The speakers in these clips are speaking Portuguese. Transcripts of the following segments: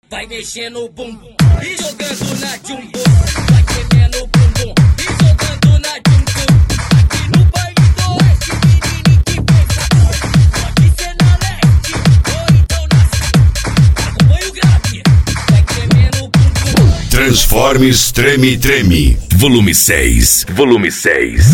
vai mexendo o bumbum e jogando na jumbo. Vai tremendo o bumbum e jogando na jumbo. Aqui no baile do oeste, menino que pensa. Pode ser na leste ou então na sul. Acompanha o grave, vai tremendo o bumbum. Transformes Treme Treme, volume 6. Volume 6.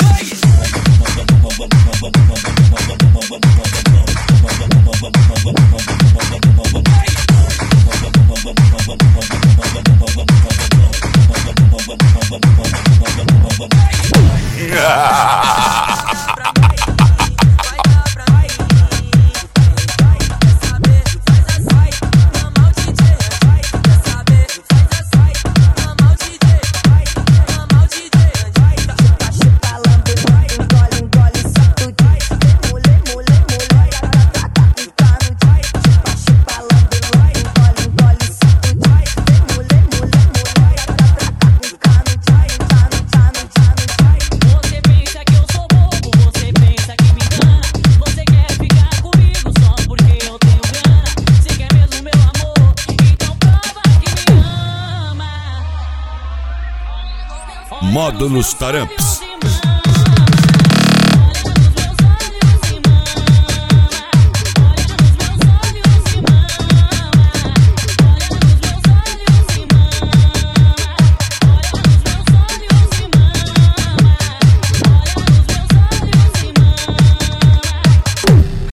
Módulos Taramps.